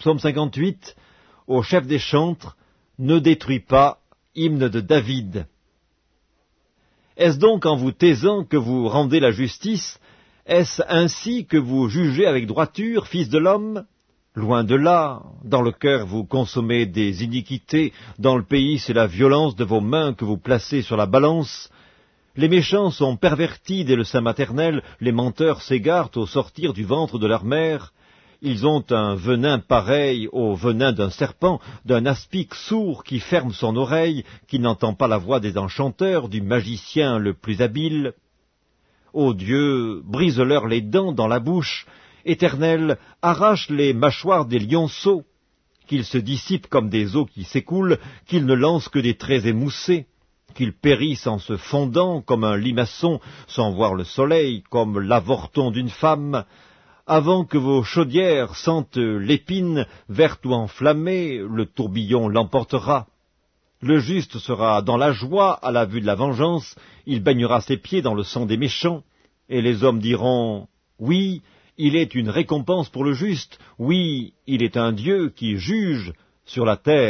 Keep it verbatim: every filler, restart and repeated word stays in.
Psaume cinquante-huit, au chef des chantres, ne détruis pas, hymne de David. Est-ce donc en vous taisant que vous rendez la justice? Est-ce ainsi que vous jugez avec droiture, fils de l'homme? Loin de là, dans le cœur vous consommez des iniquités, dans le pays c'est la violence de vos mains que vous placez sur la balance. Les méchants sont pervertis dès le sein maternel, les menteurs s'égarent au sortir du ventre de leur mère. Ils ont un venin pareil au venin d'un serpent, d'un aspic sourd qui ferme son oreille, qui n'entend pas la voix des enchanteurs, du magicien le plus habile. Ô Dieu, brise-leur les dents dans la bouche, Éternel, arrache les mâchoires des lionceaux, qu'ils se dissipent comme des eaux qui s'écoulent, qu'ils ne lancent que des traits émoussés, qu'ils périssent en se fondant comme un limaçon, sans voir le soleil, comme l'avorton d'une femme, avant que vos chaudières sentent l'épine, verte ou enflammée, le tourbillon l'emportera. Le juste sera dans la joie à la vue de la vengeance, il baignera ses pieds dans le sang des méchants, et les hommes diront, « Oui, il est une récompense pour le juste, oui, il est un Dieu qui juge sur la terre. »